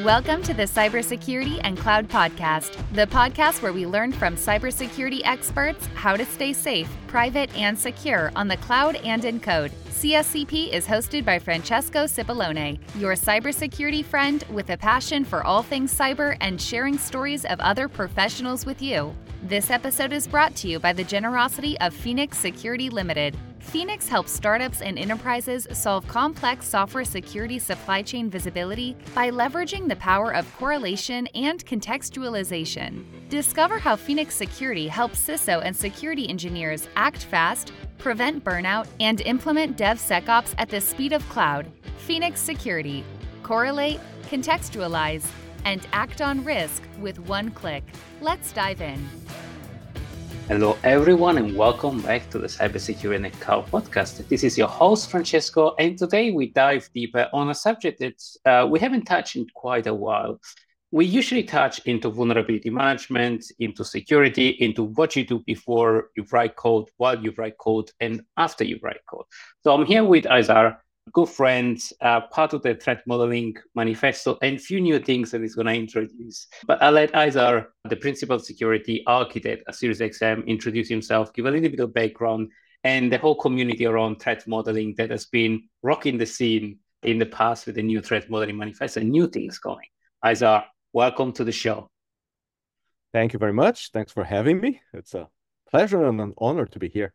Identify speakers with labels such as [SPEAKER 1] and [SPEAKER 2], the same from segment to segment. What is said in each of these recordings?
[SPEAKER 1] Welcome to the Cybersecurity and Cloud Podcast, the podcast where we learn from cybersecurity experts how to stay safe, private, and secure on the cloud and in code. CSCP is hosted by Francesco Cipollone, your cybersecurity friend with a passion for all things cyber and sharing stories of other professionals with you. This episode is brought to you by the generosity of Phoenix Security Limited. Phoenix helps startups and enterprises solve complex software security supply chain visibility by leveraging the power of correlation and contextualization. Discover how Phoenix Security helps CISO and security engineers act fast, prevent burnout, and implement DevSecOps at the speed of cloud. Phoenix Security. Correlate, contextualize, and act on risk with one click. Let's dive in.
[SPEAKER 2] Hello, everyone, and welcome back to the Cybersecurity and Cloud Podcast. This is your host, Francesco, and today we dive deeper on a subject that we haven't touched in quite a while. We usually touch into vulnerability management, into security, into what you do before you write code, while you write code, and after you write code. So I'm here with Izar, good friends, part of the threat modeling manifesto, and few new things that he's going to introduce. But I'll let Izar, the principal security architect at SiriusXM, introduce himself, give a little bit of background, and the whole community around threat modeling that has been rocking the scene in the past with the new threat modeling manifesto and new things going. Izar, welcome to the show.
[SPEAKER 3] Thank you very much. Thanks for having me. It's a pleasure and an honor to be here.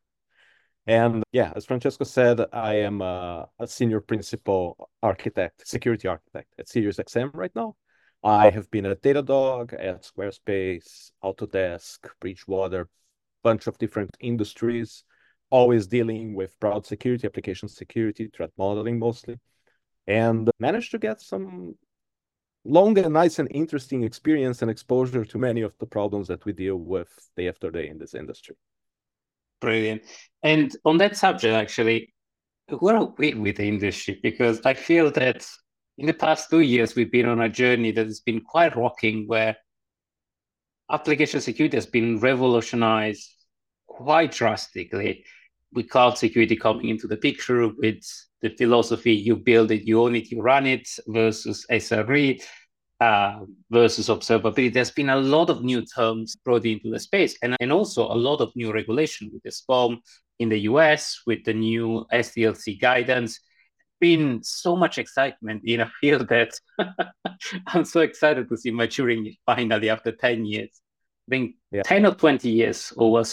[SPEAKER 3] And yeah, as Francesco said, I am a senior principal architect, security architect at SiriusXM right now. I have been at Datadog, at Squarespace, Autodesk, Bridgewater, bunch of different industries, always dealing with broad security, application security, threat modeling mostly, and managed to get some long and nice and interesting experience and exposure to many of the problems that we deal with day after day in this industry.
[SPEAKER 2] Brilliant. And on that subject, actually, where are we with the industry? Because I feel that in the past 2 years, we've been on a journey that has been quite rocking, where application security has been revolutionized quite drastically, with cloud security coming into the picture, with the philosophy, you build it, you own it, you run it, versus SRE. Versus observability. There's been a lot of new terms brought into the space, and also a lot of new regulation with the SPOM in the US, with the new SDLC guidance. Been so much excitement in a field that I'm so excited to see maturing finally after 10 years. I think 10 or 20 years or was.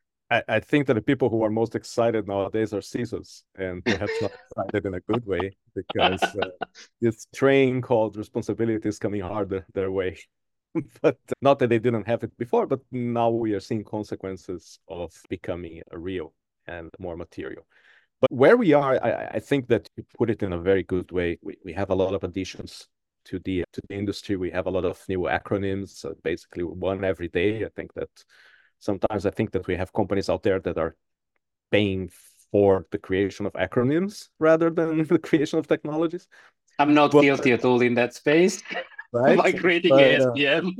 [SPEAKER 3] I think that the people who are most excited nowadays are CISOs, and perhaps not excited in a good way, because this train called responsibility is coming harder their way. But not that they didn't have it before, but now we are seeing consequences of becoming real and more material. But where we are, I think that you put it in a very good way. We have a lot of additions to the industry. We have a lot of new acronyms, basically one every day. Sometimes I think that we have companies out there that are paying for the creation of acronyms rather than the creation of technologies.
[SPEAKER 2] I'm not guilty at all in that space.
[SPEAKER 3] Right?
[SPEAKER 2] By creating ASPM.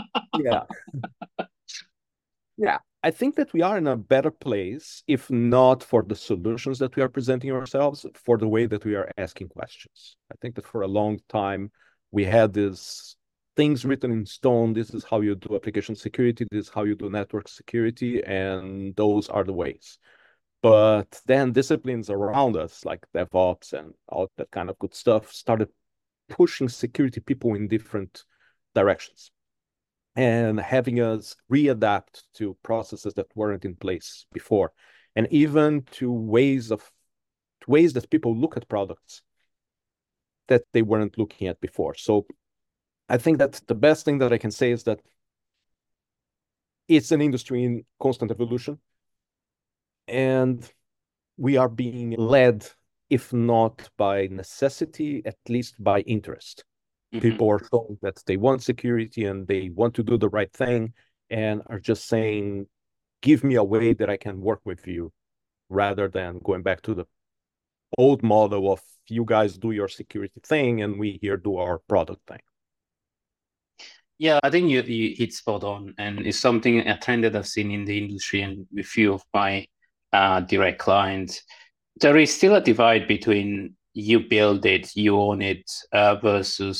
[SPEAKER 3] Yeah. I think that we are in a better place, if not for the solutions that we are presenting ourselves, for the way that we are asking questions. I think that for a long time, we had these things written in stone. This is how you do application security. This is how you do network security. And those are the ways. But then disciplines around us, like DevOps and all that kind of good stuff, started pushing security people in different directions and having us readapt to processes that weren't in place before, and even to ways that people look at products that they weren't looking at before. So I think that the best thing that I can say is that it's an industry in constant evolution, and we are being led, if not by necessity, at least by interest. Mm-hmm. People are showing that they want security and they want to do the right thing, and are just saying, give me a way that I can work with you, rather than going back to the old model of you guys do your security thing and we here do our product thing.
[SPEAKER 2] Yeah, I think you hit spot on, and it's a trend that I've seen in the industry and with few of my direct clients. There is still a divide between you build it, you own it, versus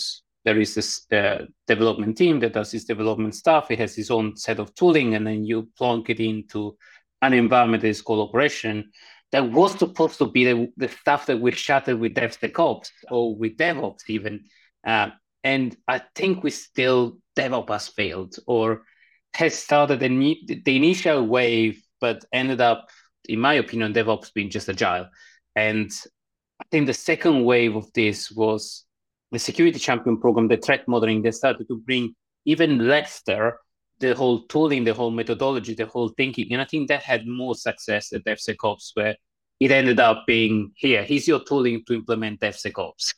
[SPEAKER 2] there is this development team that does this development stuff. It has its own set of tooling, and then you plonk it into an environment that is called operation. That was supposed to be the stuff that we shuttered with DevSecOps or with DevOps even. And I think DevOps has failed or has started the initial wave, but ended up, in my opinion, DevOps being just agile. And I think the second wave of this was the Security Champion program, the threat modeling. They started to bring even less there, the whole tooling, the whole methodology, the whole thinking. And I think that had more success at DevSecOps, where it ended up being, here's your tooling to implement DevSecOps.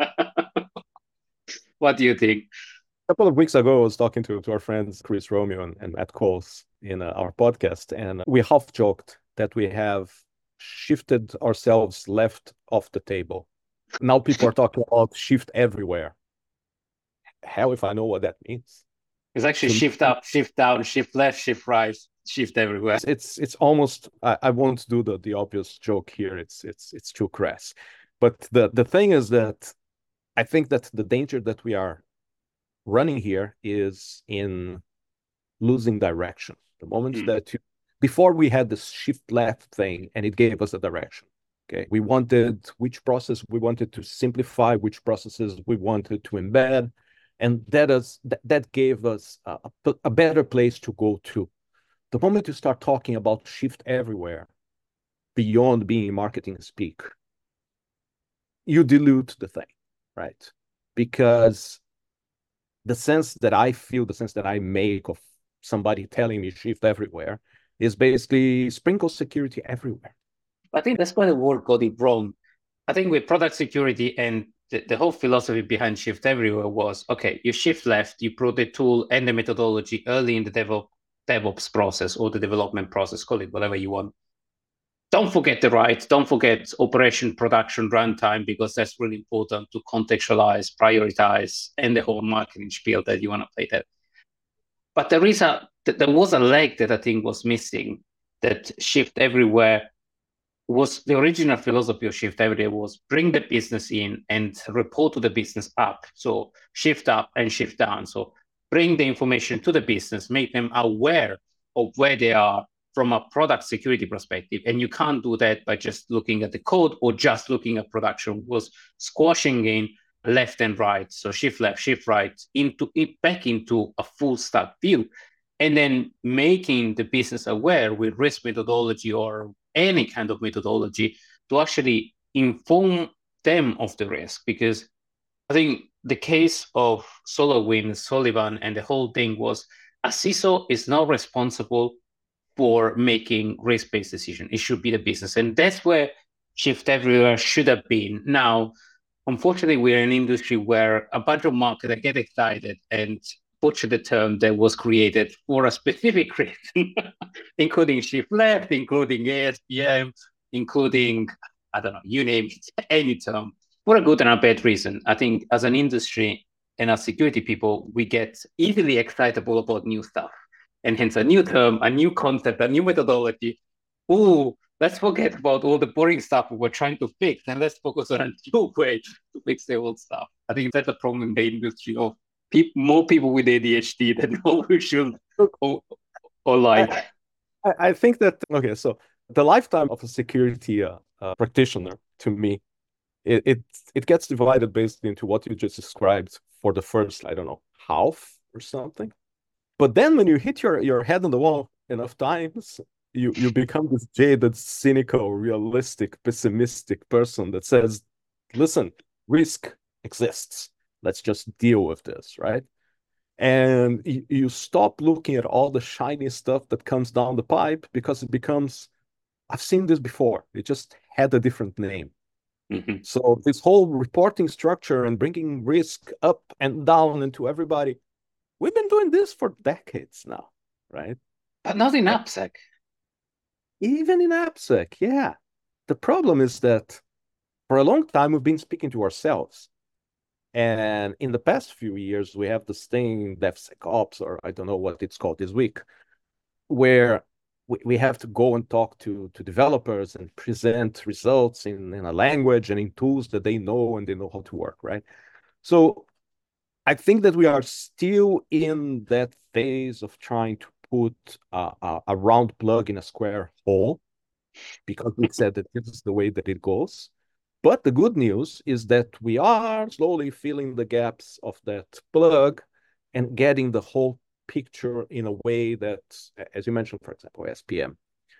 [SPEAKER 2] What do you think?
[SPEAKER 3] A couple of weeks ago, I was talking to our friends Chris Romeo and Matt Coles in our podcast, and we half joked that we have shifted ourselves left off the table. Now people are talking about shift everywhere. Hell if I know what that means.
[SPEAKER 2] It's actually shift up, shift down, shift left, shift right, shift everywhere.
[SPEAKER 3] It's almost, I won't do the obvious joke here. It's too crass. But the thing is that I think that the danger that we are running here is in losing direction. The moment that before we had this shift left thing and it gave us a direction. Okay, we wanted which process we wanted to simplify, which processes we wanted to embed, and that gave us a better place to go to. The moment you start talking about shift everywhere, beyond being marketing speak, you dilute the thing, right? Because the sense that I feel, the sense that I make of somebody telling me shift everywhere is basically sprinkle security everywhere.
[SPEAKER 2] I think that's why the world got it wrong. I think with product security and the whole philosophy behind shift everywhere was, okay, you shift left, you put the tool and the methodology early in the DevOps process or the development process, call it whatever you want. Don't forget the right, don't forget operation, production, runtime, because that's really important to contextualize, prioritize, and the whole marketing spiel that you want to play that. But there was a leg that I think was missing, that shift everywhere was the original philosophy of shift everywhere was bring the business in and report to the business up. So shift up and shift down. So bring the information to the business, make them aware of where they are from a product security perspective. And you can't do that by just looking at the code or just looking at production. Was squashing in left and right. So shift left, shift right, back into a full stack view. And then making the business aware with risk methodology or any kind of methodology to actually inform them of the risk. Because I think the case of SolarWinds, Sullivan, and the whole thing was a CISO is not responsible for making risk-based decisions. It should be the business. And that's where shift everywhere should have been. Now, unfortunately, we're in an industry where a bunch of marketers get excited and butcher the term that was created for a specific reason, including shift left, including ASPM, including, I don't know, you name it, any term, for a good and a bad reason. I think as an industry and as security people, we get easily excitable about new stuff. And hence a new term, a new concept, a new methodology. Ooh, let's forget about all the boring stuff we were trying to fix and let's focus on a new way to fix the old stuff. I think that's a problem in the industry of more people with ADHD than what we should or like.
[SPEAKER 3] I think that, okay, so the lifetime of a security practitioner, to me, it gets divided based into what you just described for the first, I don't know, half or something. But then when you hit your head on the wall enough times, you become this jaded, cynical, realistic, pessimistic person that says, listen, risk exists. Let's just deal with this, right? And you stop looking at all the shiny stuff that comes down the pipe because it becomes, I've seen this before. It just had a different name. Mm-hmm. So this whole reporting structure and bringing risk up and down into everybody, we've been doing this for decades now, right?
[SPEAKER 2] But not in AppSec.
[SPEAKER 3] Even in AppSec, yeah. The problem is that for a long time, we've been speaking to ourselves. And in the past few years, we have this thing, DevSecOps, or I don't know what it's called this week, where we have to go and talk to developers and present results in a language and in tools that they know and they know how to work, right? So I think that we are still in that phase of trying to put a round plug in a square hole, because we said that this is the way that it goes. But the good news is that we are slowly filling the gaps of that plug and getting the whole picture in a way that, as you mentioned, for example, SPM,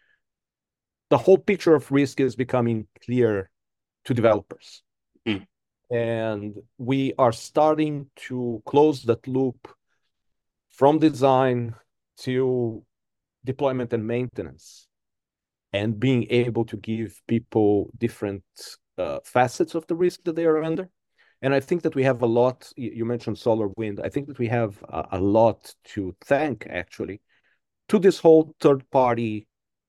[SPEAKER 3] the whole picture of risk is becoming clear to developers.
[SPEAKER 2] Mm.
[SPEAKER 3] And we are starting to close that loop from design to deployment and maintenance, and being able to give people different facets of the risk that they are under. And I think that we have a lot, you mentioned solar wind. I think that we have a lot to thank, actually, to this whole third-party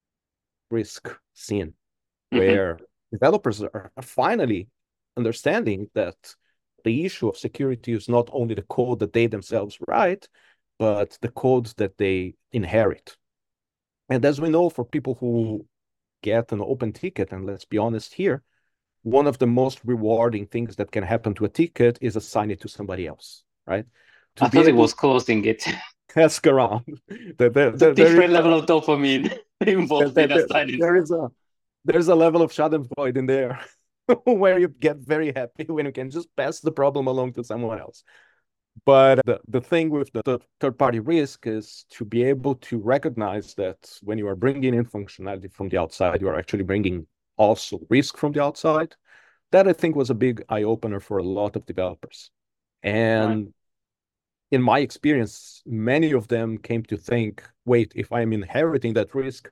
[SPEAKER 3] risk scene, where developers are finally understanding that the issue of security is not only the code that they themselves write, but the codes that they inherit. And as we know, for people who get an open ticket, and let's be honest here, one of the most rewarding things that can happen to a ticket is assign it to somebody else, right?
[SPEAKER 2] I thought it was closing it.
[SPEAKER 3] Ask around.
[SPEAKER 2] It's a different level of dopamine involved in assigning.
[SPEAKER 3] There's a level of schadenfreude in there where you get very happy when you can just pass the problem along to someone else. But the thing with the third-party risk is to be able to recognize that when you are bringing in functionality from the outside, you are actually bringing also risk from the outside. That, I think, was a big eye-opener for a lot of developers. And in my experience, many of them came to think, wait, if I'm inheriting that risk,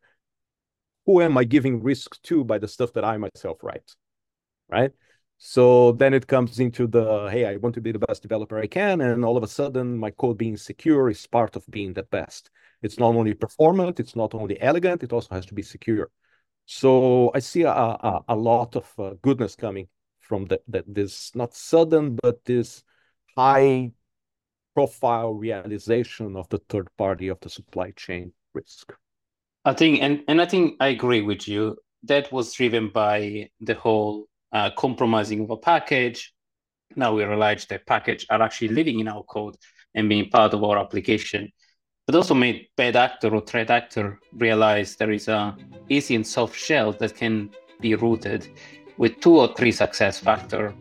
[SPEAKER 3] who am I giving risk to by the stuff that I myself write, right? So then it comes into the, hey, I want to be the best developer I can, and all of a sudden my code being secure is part of being the best. It's not only performant, it's not only elegant, it also has to be secure. So I see a lot of goodness coming from this, not sudden, but this high profile realization of the third party of the supply chain risk.
[SPEAKER 2] I think, and I think I agree with you. That was driven by the whole compromising of a package. Now we realize that package are actually living in our code and being part of our application. But also made bad actor or threat actor realize there is a easy and soft shell that can be rooted with 2 or 3 success factor.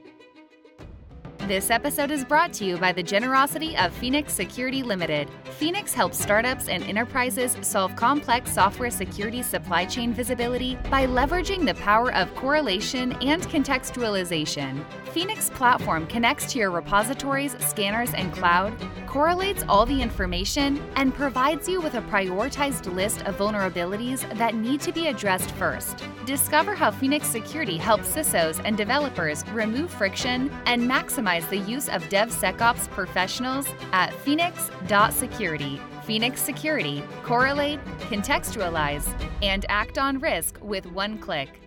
[SPEAKER 1] This episode is brought to you by the generosity of Phoenix Security Limited. Phoenix helps startups and enterprises solve complex software security supply chain visibility by leveraging the power of correlation and contextualization. Phoenix platform connects to your repositories, scanners, and cloud, correlates all the information, and provides you with a prioritized list of vulnerabilities that need to be addressed first. Discover how Phoenix Security helps CISOs and developers remove friction and maximize the use of DevSecOps professionals at phoenix.security. Phoenix Security. Correlate, contextualize, and act on risk with one click.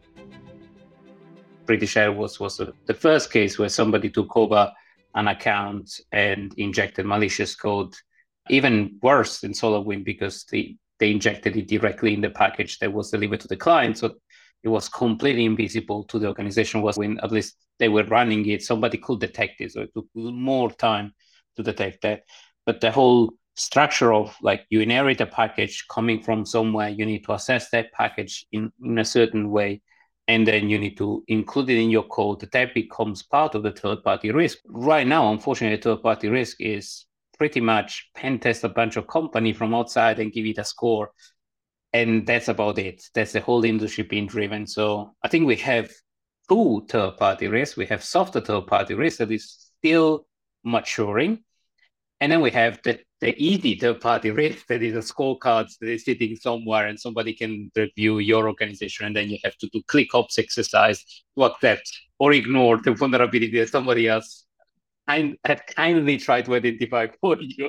[SPEAKER 2] British Airways was the first case where somebody took over an account and injected malicious code. Even worse than SolarWinds, because they injected it directly in the package that was delivered to the client. So it was completely invisible to the organization. When at least they were running it, somebody could detect it. So it took more time to detect that. But the whole structure of, like, you inherit a package coming from somewhere, you need to assess that package in a certain way, and then you need to include it in your code. That becomes part of the third-party risk. Right now, unfortunately, third-party risk is pretty much pen test a bunch of company from outside and give it a score. And that's about it. That's the whole industry being driven. So I think we have 2 third-party risks. We have softer third-party risk that is still maturing. And then we have the easy third-party risk that is a scorecard that is sitting somewhere and somebody can review your organization, and then you have to do ClickOps exercise to accept or ignore the vulnerability that somebody else had kindly tried to identify for you.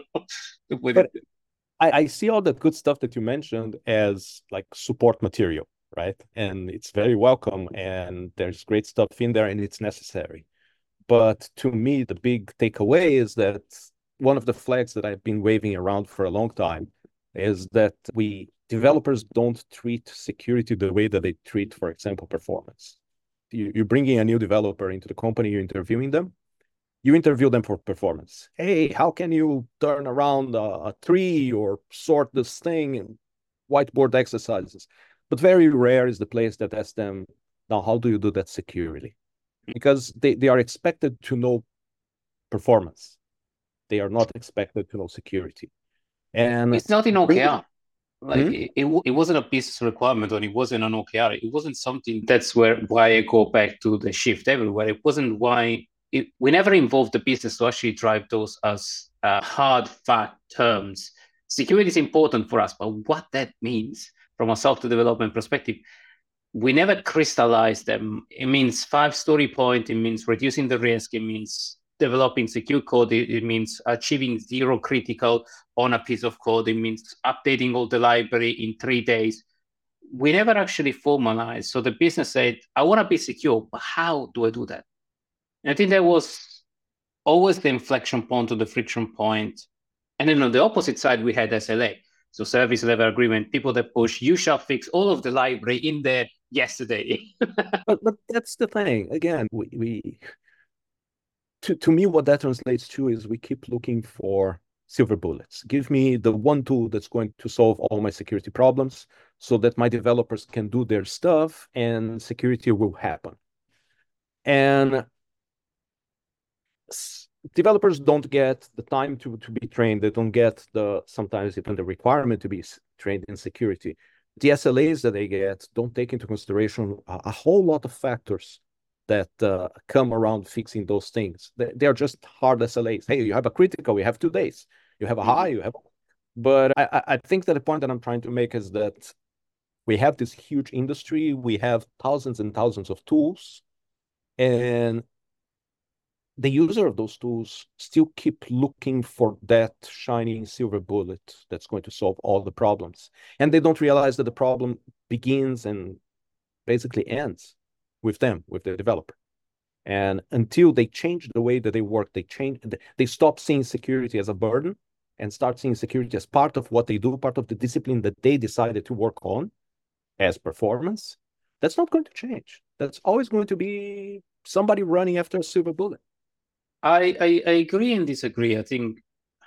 [SPEAKER 3] I see all the good stuff that you mentioned as like support material, right? And it's very welcome, and there's great stuff in there, and it's necessary. But to me, the big takeaway is that one of the flags that I've been waving around for a long time is that developers don't treat security the way that they treat, for example, performance. You're bringing a new developer into the company, you're interviewing them. You interview them for performance. Hey, how can you turn around a tree or sort this thing in whiteboard exercises? But very rare is the place that asks them, now, how do you do that securely? Because they are expected to know performance. They are not expected to know security. And
[SPEAKER 2] it's not in OKR. Like
[SPEAKER 3] Hmm?
[SPEAKER 2] it wasn't a business requirement, or it wasn't an OKR. It wasn't something. That's why I go back to the shift everywhere. It wasn't why we never involved the business to actually drive those as hard fact terms. Security is important for us, but what that means from a software development perspective, we never crystallized them. It means 5 story point. It means reducing the risk. It means developing secure code. It means achieving zero critical on a piece of code. It means updating all the library in 3 days. We never actually formalized. So the business said, I want to be secure, but how do I do that? And I think that was always the inflection point or the friction point. And then on the opposite side, we had SLA. So service level agreement, people that push, you shall fix all of the library in there yesterday.
[SPEAKER 3] But that's the thing. Again, we to me, what that translates to is we keep looking for silver bullets. Give me the one tool that's going to solve all my security problems so that my developers can do their stuff and security will happen. And developers don't get the time to be trained. They don't get sometimes even the requirement to be trained in security. The SLAs that they get don't take into consideration a whole lot of factors that come around fixing those things. They are just hard SLAs. Hey, you have a critical, you have 2 days. You have a high, you have. But I think that the point that I'm trying to make is that we have this huge industry. We have thousands and thousands of tools, and the user of those tools still keep looking for that shining silver bullet that's going to solve all the problems. And they don't realize that the problem begins and basically ends with them, with the developer. And until they change the way that they work, they stop seeing security as a burden and start seeing security as part of what they do, part of the discipline that they decided to work on as performance. That's not going to change. That's always going to be somebody running after a silver bullet.
[SPEAKER 2] I agree and disagree. I think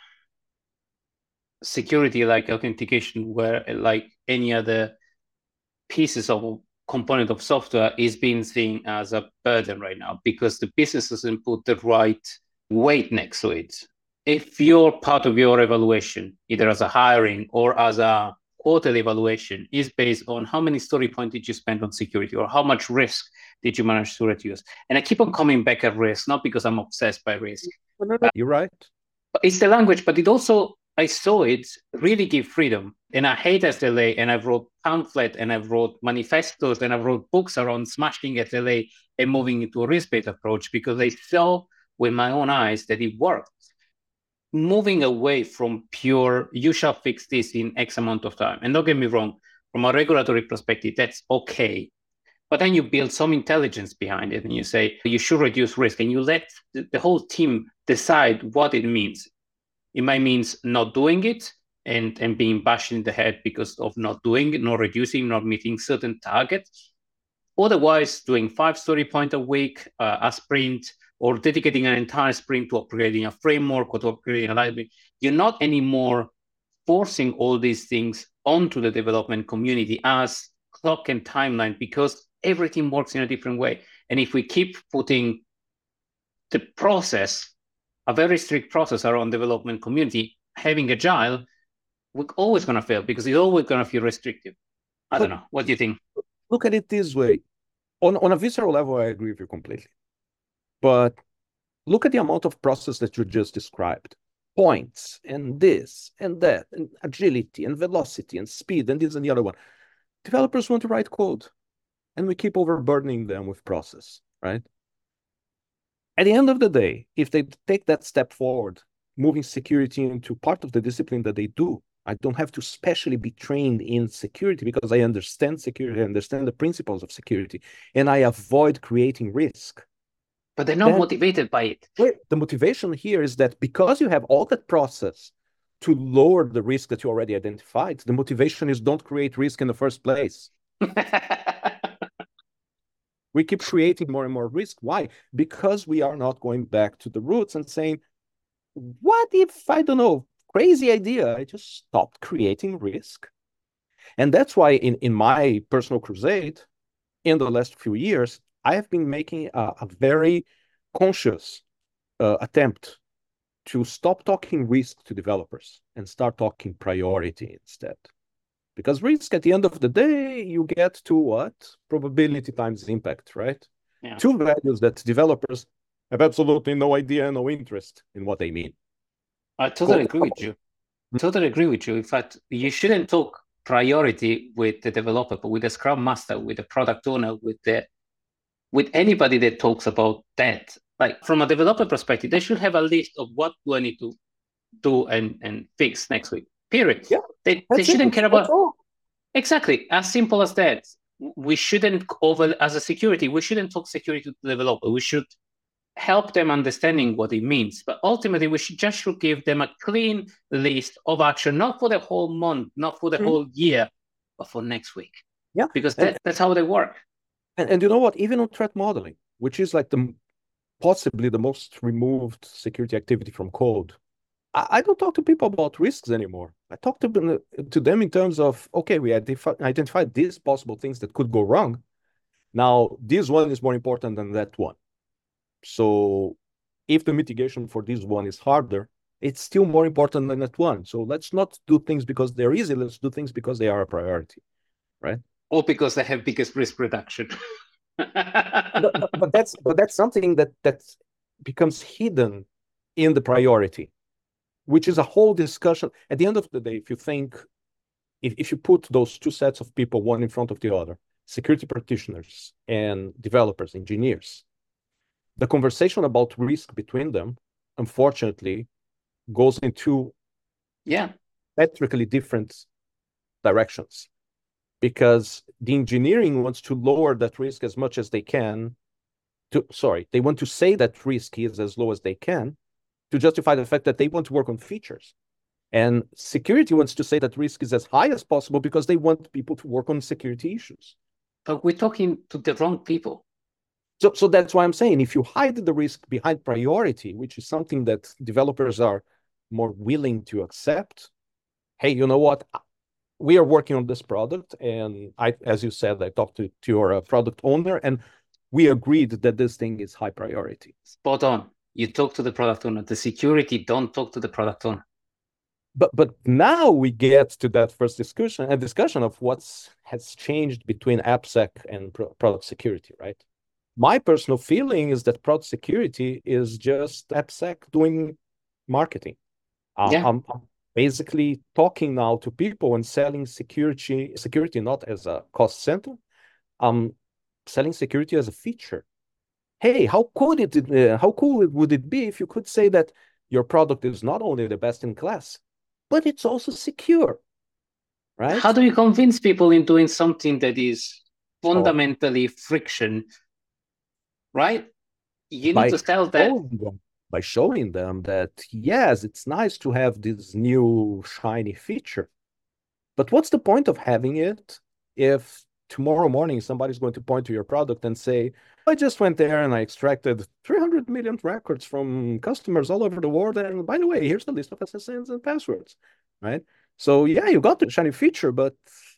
[SPEAKER 2] security, like authentication, where like any other pieces of component of software, is being seen as a burden right now because the business doesn't put the right weight next to it. If you're part of your evaluation, either as a hiring or as a quarterly evaluation, is based on how many story points did you spend on security or how much risk did you manage to reduce. And I keep on coming back at risk, not because I'm obsessed by risk.
[SPEAKER 3] You're right.
[SPEAKER 2] It's the language, but it also, I saw it really give freedom. And I hate SLA, and I've wrote pamphlets, and I've wrote manifestos, and I've wrote books around smashing SLA and moving into a risk-based approach because I saw with my own eyes that it worked. Moving away from pure, you shall fix this in X amount of time. And don't get me wrong, from a regulatory perspective, that's okay. But then you build some intelligence behind it and you say, you should reduce risk, and you let the whole team decide what it means. It might mean not doing it and being bashed in the head because of not doing it, not reducing, not meeting certain targets. Otherwise, doing 5 story point a week, a sprint, or dedicating an entire sprint to upgrading a framework or to upgrading a library. You're not anymore forcing all these things onto the development community as clock and timeline because everything works in a different way. And if we keep putting the process, a very strict process around development community, having agile, we're always going to fail because it's always going to feel restrictive. I don't know. What do you think?
[SPEAKER 3] Look at it this way. On a visceral level, I agree with you completely. But look at the amount of process that you just described. Points and this and that and agility and velocity and speed and this and the other one. Developers want to write code and we keep overburdening them with process, right? At the end of the day, if they take that step forward, moving security into part of the discipline that they do, I don't have to specially be trained in security because I understand security, I understand the principles of security, and I avoid creating risk.
[SPEAKER 2] But they're not motivated by it.
[SPEAKER 3] The motivation here is that because you have all that process to lower the risk that you already identified, the motivation is don't create risk in the first place. We keep creating more and more risk. Why? Because we are not going back to the roots and saying, what if, I don't know, crazy idea, I just stopped creating risk? And that's why in my personal crusade, in the last few years, I have been making a very conscious attempt to stop talking risk to developers and start talking priority instead. Because risk, at the end of the day, you get to what? Probability times impact, right?
[SPEAKER 2] Yeah.
[SPEAKER 3] Two values that developers have absolutely no idea, no interest in what they mean.
[SPEAKER 2] I totally agree with you. Totally agree with you. In fact, you shouldn't talk priority with the developer, but with the Scrum Master, with the product owner, with anybody that talks about that. Like from a developer perspective, they should have a list of what do I need to do and fix next week. Period.
[SPEAKER 3] Yeah,
[SPEAKER 2] they shouldn't care about exactly as simple as that. We shouldn't as a security, we shouldn't talk security to the developer. We should help them understanding what it means. But ultimately, we should give them a clean list of action, not for the whole month, not for the whole year, but for next week.
[SPEAKER 3] Yeah,
[SPEAKER 2] because that's how they work.
[SPEAKER 3] And you know what? Even on threat modeling, which is like possibly the most removed security activity from code, I don't talk to people about risks anymore. I talk to them in terms of, okay, we identified these possible things that could go wrong. Now, this one is more important than that one. So if the mitigation for this one is harder, it's still more important than that one. So let's not do things because they're easy. Let's do things because they are a priority, right?
[SPEAKER 2] Or because they have biggest risk reduction.
[SPEAKER 3] but that's something that becomes hidden in the priority, which is a whole discussion. At the end of the day, if you put those two sets of people, one in front of the other, security practitioners and developers, engineers, the conversation about risk between them, unfortunately, goes into diametrically different directions, because the engineering wants to lower that risk as much as they can. They want to say that risk is as low as they can to justify the fact that they want to work on features. And security wants to say that risk is as high as possible because they want people to work on security issues.
[SPEAKER 2] But we're talking to the wrong people.
[SPEAKER 3] So that's why I'm saying, if you hide the risk behind priority, which is something that developers are more willing to accept, hey, you know what? We are working on this product, and as you said, I talked to your product owner, and we agreed that this thing is high priority.
[SPEAKER 2] Spot on. You talk to the product owner. The security don't talk to the product owner.
[SPEAKER 3] But now we get to that first discussion, a discussion of what has changed between AppSec and product security, right? My personal feeling is that product security is just AppSec doing marketing. I'm basically talking now to people and selling security not as a cost center. I'm selling security as a feature. Hey, how cool would it be if you could say that your product is not only the best in class, but it's also secure, right?
[SPEAKER 2] How do you convince people in doing something that is fundamentally friction, right? You need to tell that.
[SPEAKER 3] By showing them that, yes, it's nice to have this new shiny feature, but what's the point of having it if tomorrow morning somebody's going to point to your product and say, I just went there and I extracted 300 million records from customers all over the world, and by the way, here's the list of SSNs and passwords, right? So yeah, you got the shiny feature, but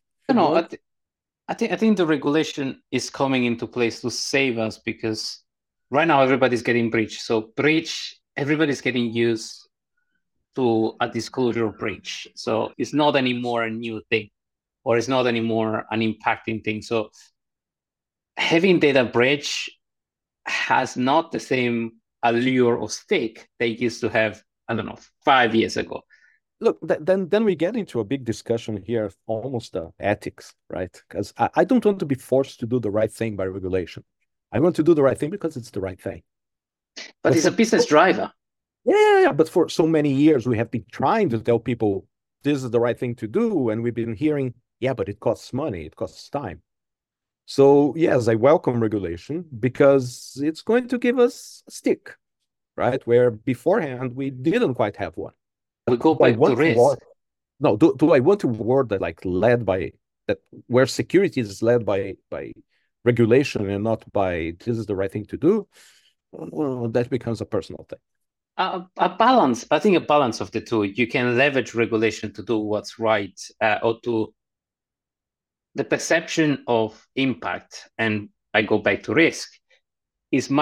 [SPEAKER 2] I think the regulation is coming into place to save us, because right now everybody's getting breached. So everybody's getting used to a disclosure of breach. So it's not anymore a new thing, or it's not anymore an impacting thing. So having data breach has not the same allure or stake they used to have, 5 years ago.
[SPEAKER 3] Look, then we get into a big discussion here, almost ethics, right? Because I don't want to be forced to do the right thing by regulation. I want to do the right thing because it's the right thing.
[SPEAKER 2] But it's a business driver.
[SPEAKER 3] Yeah. But for so many years, we have been trying to tell people this is the right thing to do. And we've been hearing, yeah, but it costs money, it costs time. So yes, I welcome regulation because it's going to give us a stick, right? Where beforehand, we didn't quite have one.
[SPEAKER 2] We go back to risk.
[SPEAKER 3] No, do I want a world that where security is led by regulation and not by this is the right thing to do, well, that becomes a personal thing.
[SPEAKER 2] A balance, I think a balance of the two. You can leverage regulation to do what's right, or to the perception of impact, and I go back to risk, is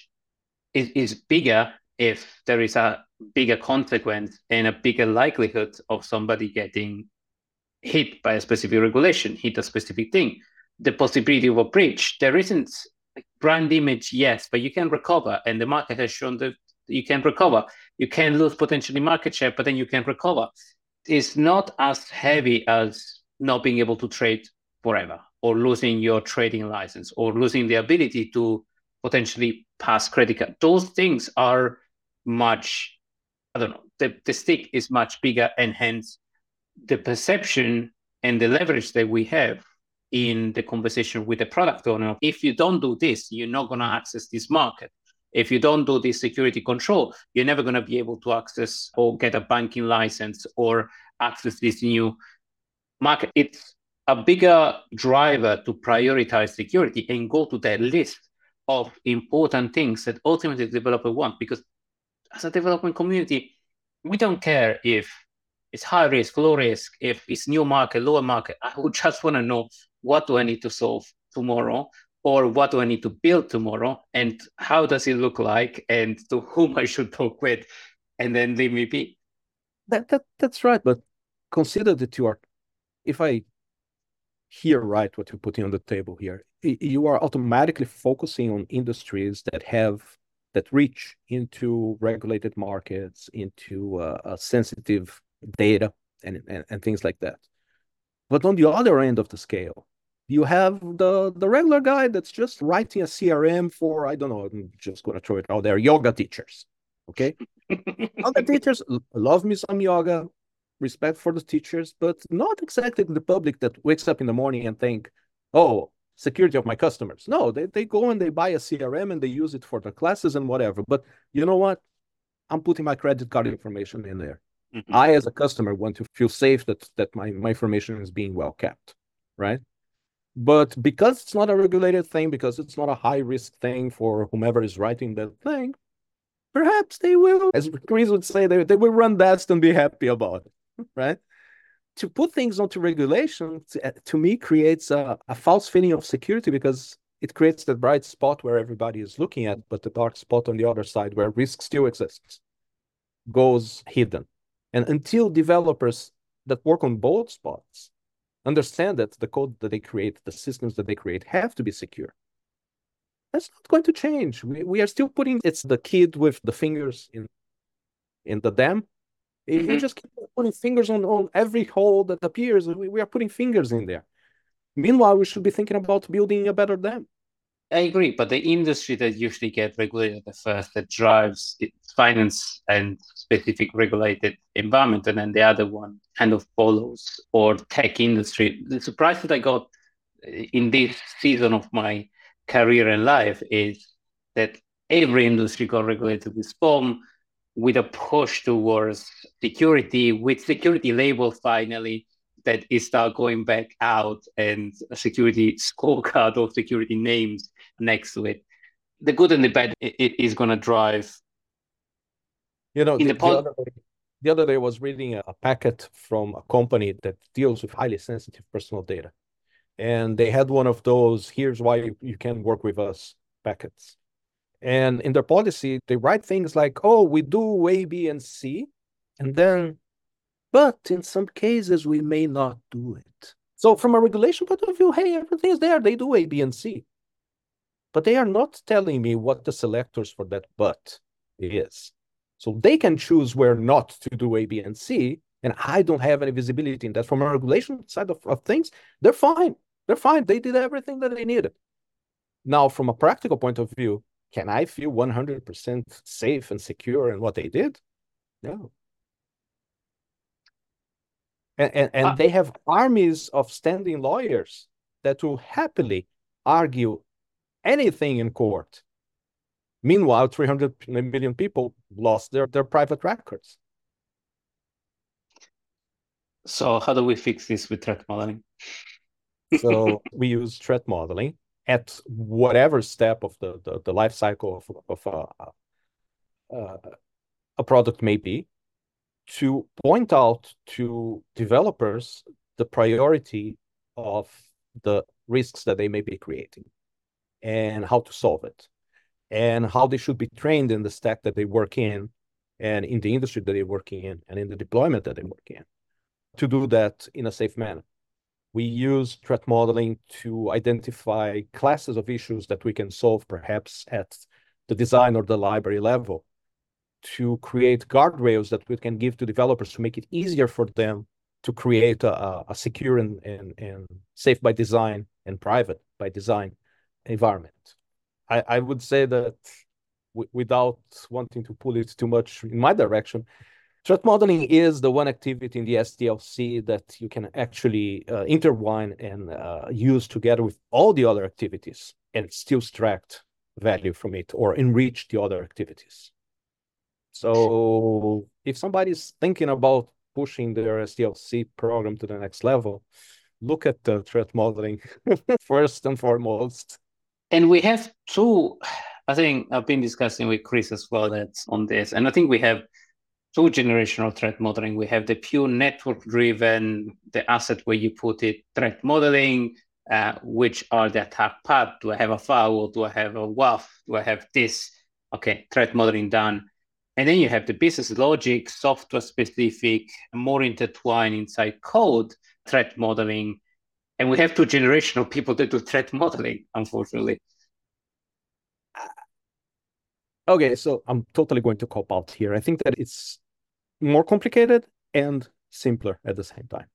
[SPEAKER 2] bigger if there is a bigger consequence and a bigger likelihood of somebody getting hit by a specific regulation, hit a specific thing. The possibility of a breach, there isn't brand image, yes, but you can recover, and the market has shown that you can recover. You can lose potentially market share, but then you can recover. It's not as heavy as not being able to trade forever, or losing your trading license, or losing the ability to potentially pass credit card. Those things are much, I don't know, the stick is much bigger, and hence the perception and the leverage that we have in the conversation with the product owner. If you don't do this, you're not going to access this market. If you don't do this security control, you're never going to be able to access or get a banking license or access this new market. It's a bigger driver to prioritize security and go to that list of important things that ultimately the developer want. Because as a development community, we don't care if it's high risk, low risk, if it's new market, lower market. I would just want to know, what do I need to solve tomorrow, or what do I need to build tomorrow, and how does it look like, and to whom I should talk with, and then leave me be.
[SPEAKER 3] That's right, but consider that you are, if I hear right what you're putting on the table here, you are automatically focusing on industries that reach into regulated markets, into sensitive data and things like that. But on the other end of the scale, you have the regular guy that's just writing a CRM for, I don't know, I'm just going to throw it out there, yoga teachers. Okay. Yoga teachers, love me some yoga, respect for the teachers, but not exactly the public that wakes up in the morning and think, oh, security of my customers. No, they go and they buy a CRM and they use it for their classes and whatever. But you know what? I'm putting my credit card information in there. Mm-hmm. I, as a customer, want to feel safe that my information is being well kept, right? But because it's not a regulated thing, because it's not a high-risk thing for whomever is writing that thing, perhaps they will, as Chris would say, they will run that and be happy about it, right? To put things onto regulation, to me, creates a false feeling of security, because it creates that bright spot where everybody is looking at, but the dark spot on the other side where risk still exists goes hidden. And until developers that work on both spots understand that the code that they create, the systems that they create, have to be secure, that's not going to change. We are still putting, it's the kid with the fingers in the dam. Mm-hmm. We just keep putting fingers on every hole that appears. We are putting fingers in there. Meanwhile, we should be thinking about building a better dam.
[SPEAKER 2] I agree, but the industry that usually gets regulated at first, that drives its finance and specific regulated environment, and then the other one kind of follows, or tech industry. The surprise that I got in this season of my career and life is that every industry got regulated with SPOM, with a push towards security, with security label finally, that is start going back out, and a security scorecard of security names next to it. The good and the bad, it is going to drive.
[SPEAKER 3] You know, the other day I was reading a packet from a company that deals with highly sensitive personal data. And they had one of those, here's why you can work with us packets. And in their policy, they write things like, oh, we do A, B, and C. And then, but in some cases, we may not do it. So from a regulation point of view, hey, everything is there. They do A, B, and C. But they are not telling me what the selectors for that but is. So they can choose where not to do A, B, and C. And I don't have any visibility in that. From a regulation side of things, they're fine. They're fine. They did everything that they needed. Now, from a practical point of view, can I feel 100% safe and secure in what they did? No. And they have armies of standing lawyers that will happily argue anything in court. Meanwhile, 300 million people lost their private records.
[SPEAKER 2] So how do we fix this with threat modeling?
[SPEAKER 3] So we use threat modeling at whatever step of the life cycle of a product may be, to point out to developers the priority of the risks that they may be creating and how to solve it, and how they should be trained in the stack that they work in, and in the industry that they're working in, and in the deployment that they work in, to do that in a safe manner. We use threat modeling to identify classes of issues that we can solve perhaps at the design or the library level, to create guardrails that we can give to developers to make it easier for them to create a secure and safe by design and private by design environment. I would say that without wanting to pull it too much in my direction, threat modeling is the one activity in the SDLC that you can actually intertwine and use together with all the other activities and still extract value from it or enrich the other activities. So if somebody's thinking about pushing their SDLC program to the next level, look at the threat modeling first and foremost.
[SPEAKER 2] And we have two, I think I've been discussing with Chris as well that's on this, and I think we have two generational threat modeling. We have the pure network-driven, the asset where you put it, threat modeling, which are the attack path. Do I have a firewall? Do I have a WAF? Do I have this? Okay, threat modeling done. And then you have the business logic, software-specific, more intertwined inside code, threat modeling. And we have two generational people that do threat modeling, unfortunately.
[SPEAKER 3] Okay, so I'm totally going to cop out here. I think that it's more complicated and simpler at the same time.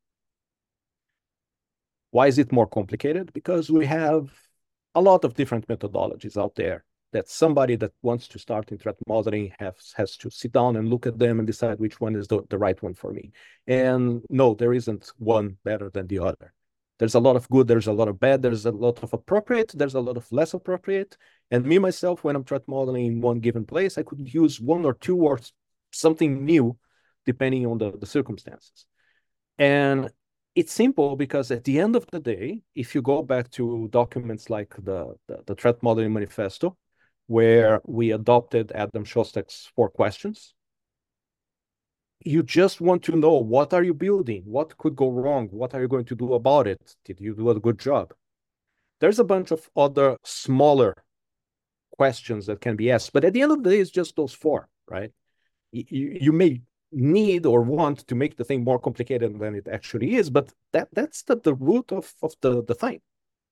[SPEAKER 3] Why is it more complicated? Because we have a lot of different methodologies out there that somebody that wants to start in threat modeling has to sit down and look at them and decide which one is the right one for me. And no, there isn't one better than the other. There's a lot of good, there's a lot of bad, there's a lot of appropriate, there's a lot of less appropriate. And me, myself, when I'm threat modeling in one given place, I could use one or two or something new, depending on the circumstances. And it's simple because at the end of the day, if you go back to documents like the Threat Modeling Manifesto, where we adopted Adam Shostak's 4 questions, you just want to know, what are you building? What could go wrong? What are you going to do about it? Did you do a good job? There's a bunch of other smaller questions that can be asked, but at the end of the day, it's just those 4, right? You may need or want to make the thing more complicated than it actually is, but that's the root of the thing.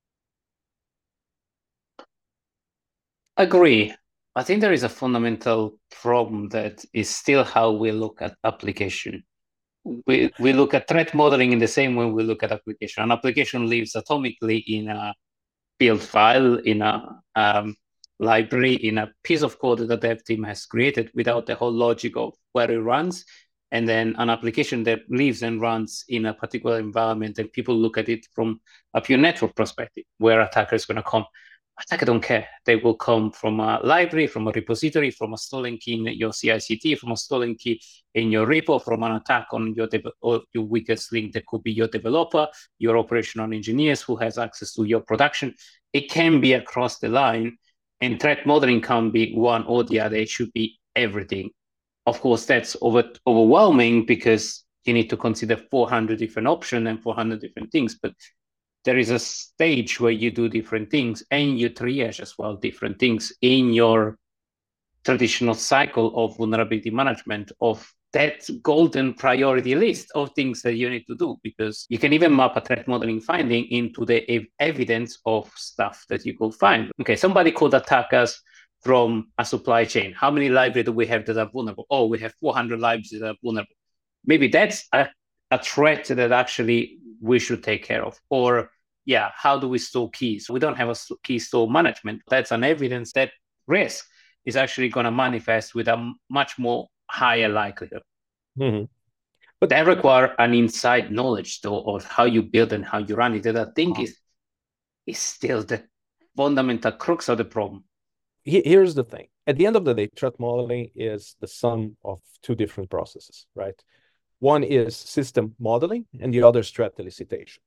[SPEAKER 2] Agree. I think there is a fundamental problem that is still how we look at application. We look at threat modeling in the same way we look at application. An application lives atomically in a build file, in a library, in a piece of code that the dev team has created without the whole logic of where it runs. And then an application that lives and runs in a particular environment, and people look at it from a pure network perspective, where attacker is going to come. Attacker don't care. They will come from a library, from a repository, from a stolen key in your CI/CD, from a stolen key in your repo, from an attack on or your weakest link that could be your developer, your operational engineers who has access to your production. It can be across the line, and threat modeling can be one or the other. It should be everything. Of course, that's overwhelming because you need to consider 400 different options and 400 different things, but there is a stage where you do different things and you triage as well different things in your traditional cycle of vulnerability management, of that golden priority list of things that you need to do, because you can even map a threat modeling finding into the evidence of stuff that you could find. Okay, somebody could attack us from a supply chain. How many libraries do we have that are vulnerable? Oh, we have 400 libraries that are vulnerable. Maybe that's a threat that actually we should take care of. Or yeah, how do we store keys? We don't have a key store management. That's an evidence that risk is actually going to manifest with a much more higher likelihood.
[SPEAKER 3] Mm-hmm.
[SPEAKER 2] But that requires an inside knowledge though of how you build and how you run it. That I think is still the fundamental crux of the problem.
[SPEAKER 3] Here's the thing. At the end of the day, threat modeling is the sum of 2 different processes, right? One is system modeling and the other is threat elicitation.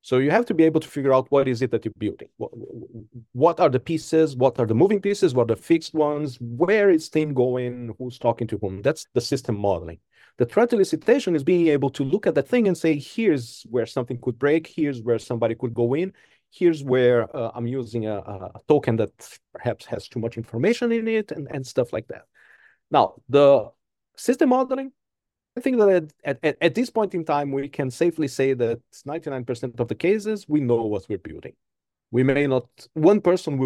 [SPEAKER 3] So you have to be able to figure out what is it that you're building. What are the pieces? What are the moving pieces? What are the fixed ones? Where is thing going? Who's talking to whom? That's the system modeling. The threat elicitation is being able to look at the thing and say, here's where something could break. Here's where somebody could go in. Here's where I'm using a token that perhaps has too much information in it and stuff like that. Now, the system modeling, I think that at this point in time, we can safely say that 99% of the cases, we know what we're building. We may not, one person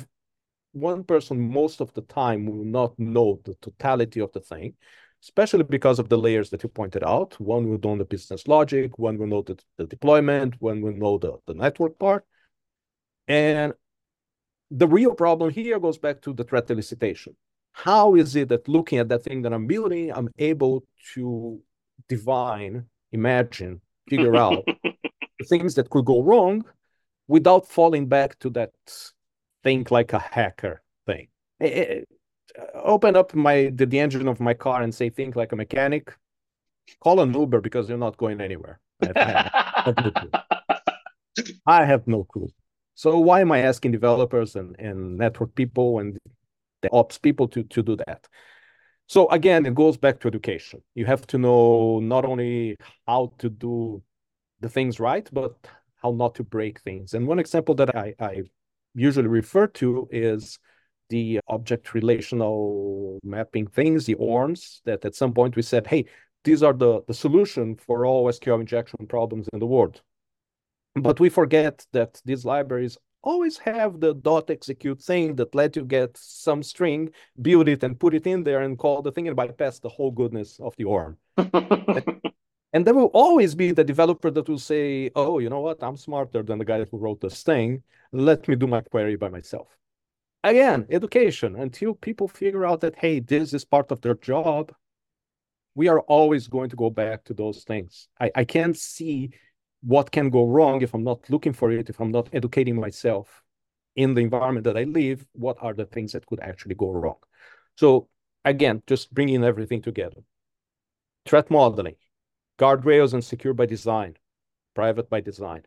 [SPEAKER 3] most of the time will not know the totality of the thing, especially because of the layers that you pointed out. One will know the business logic, one will know the deployment, one will know the network part. And the real problem here goes back to the threat elicitation. How is it that looking at that thing that I'm building, I'm able to divine, imagine, figure out the things that could go wrong without falling back to that think like a hacker thing? Open up the engine of my car and say, think like a mechanic. Call an Uber because you're not going anywhere. I have no clue. So why am I asking developers and network people and the ops people to do that? So again, it goes back to education. You have to know not only how to do the things right, but how not to break things. And one example that I usually refer to is the object relational mapping things, the ORMs, that at some point we said, hey, these are the solution for all SQL injection problems in the world. But we forget that these libraries always have the .execute thing that let you get some string, build it and put it in there and call the thing and bypass the whole goodness of the ORM. And there will always be the developer that will say, oh, you know what? I'm smarter than the guy who wrote this thing. Let me do my query by myself. Again, education, until people figure out that, hey, this is part of their job, we are always going to go back to those things. I can't see what can go wrong if I'm not looking for it, if I'm not educating myself in the environment that I live, what are the things that could actually go wrong? So again, just bringing everything together. Threat modeling, guardrails and secure by design, private by design.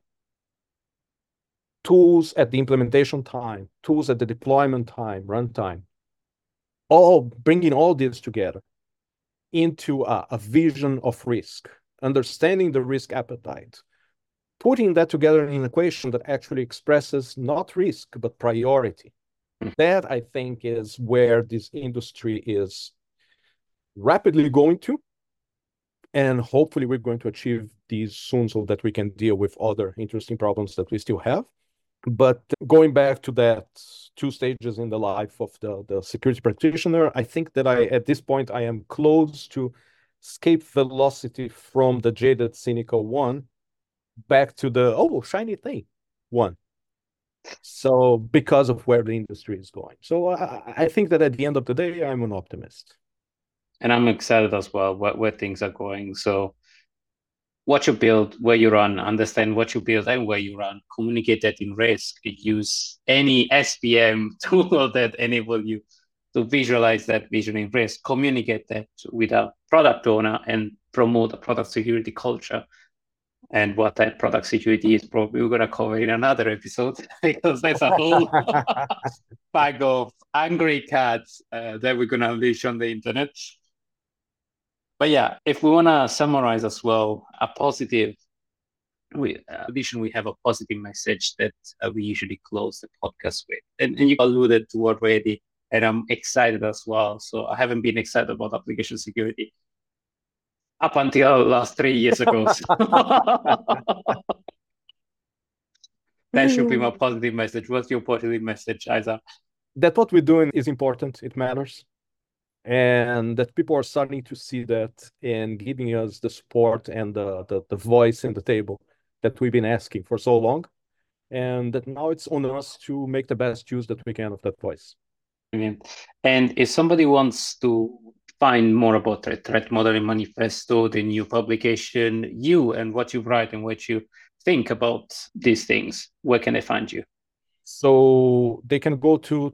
[SPEAKER 3] Tools at the implementation time, tools at the deployment time, runtime, all bringing all this together into a vision of risk, understanding the risk appetite, putting that together in an equation that actually expresses not risk, but priority. That, I think, is where this industry is rapidly going to. And hopefully we're going to achieve these soon so that we can deal with other interesting problems that we still have. But going back to that 2 stages in the life of the security practitioner, I think that at this point, I am close to escape velocity from the jaded, cynical one back to the, oh, shiny thing one. So because of where the industry is going. So I think that at the end of the day, I'm an optimist.
[SPEAKER 2] And I'm excited as well where things are going. So what you build, where you run, understand what you build and where you run, communicate that in risk, use any SPM tool that enable you to visualize that vision in risk, communicate that with a product owner and promote a product security culture. And what that product security is, probably we're going to cover in another episode because that's a whole bag of angry cats that we're going to unleash on the internet. But yeah, if we want to summarize as well, a positive, we have a positive message that we usually close the podcast with. And you alluded to already, and I'm excited as well. So I haven't been excited about application security up until last 3 years ago. That should be my positive message. What's your positive message, Isa?
[SPEAKER 3] That what we're doing is important. It matters. And that people are starting to see that and giving us the support and the voice in the table that we've been asking for so long. And that now it's on us to make the best use that we can of that voice.
[SPEAKER 2] And if somebody wants to find more about Threat Modeling Manifesto, the new publication, you and what you write and what you think about these things, where can they find you?
[SPEAKER 3] So they can go to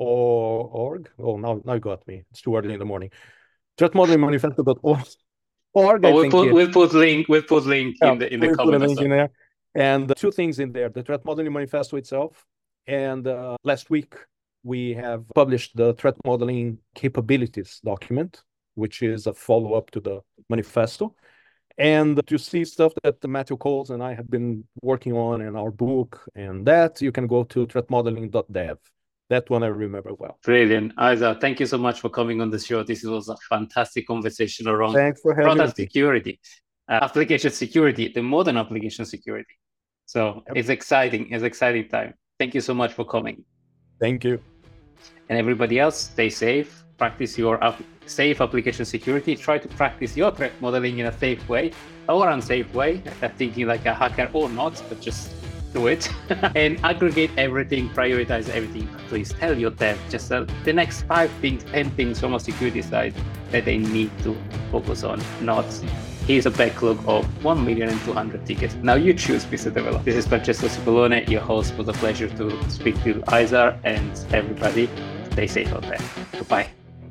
[SPEAKER 3] threatmodelingmanifesto.org. Oh, now you got me. It's too early in the morning. Threatmodelingmanifesto.org. org.
[SPEAKER 2] We'll put link in the
[SPEAKER 3] we'll
[SPEAKER 2] comment.
[SPEAKER 3] Put a link in there. And two things in there: the threat modeling manifesto itself, and last week we have published the threat modeling capabilities document, which is a follow-up to the manifesto. And to see stuff that Matthew Coles and I have been working on in our book, and that you can go to threatmodeling.dev. That one I remember well.
[SPEAKER 2] Brilliant. Isar, thank you so much for coming on the show. This was a fantastic conversation around
[SPEAKER 3] Thanks for having
[SPEAKER 2] product security, application security, the modern application security. So It's exciting. It's exciting time. Thank you so much for coming.
[SPEAKER 3] Thank you.
[SPEAKER 2] And everybody else, stay safe. Practice your safe application security. Try to practice your threat modeling in a safe way or unsafe way, thinking like a hacker or not, but just do it. And aggregate everything, prioritize everything. Please tell your dev just the next 5 things, 10 things from a security side that they need to focus on, not here's a backlog of 1,200,000 tickets. Now you choose, Mr. Developer. This is Francesco Cipollone, your host. It was a pleasure to speak to Isar, and everybody, stay safe out there. Goodbye.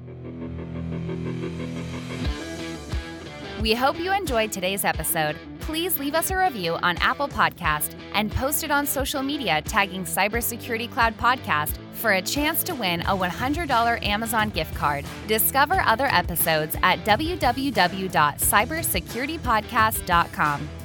[SPEAKER 1] We hope you enjoyed today's episode. Please leave us a review on Apple Podcast and post it on social media tagging Cybersecurity Cloud Podcast for a chance to win a $100 Amazon gift card. Discover other episodes at www.cybersecuritypodcast.com.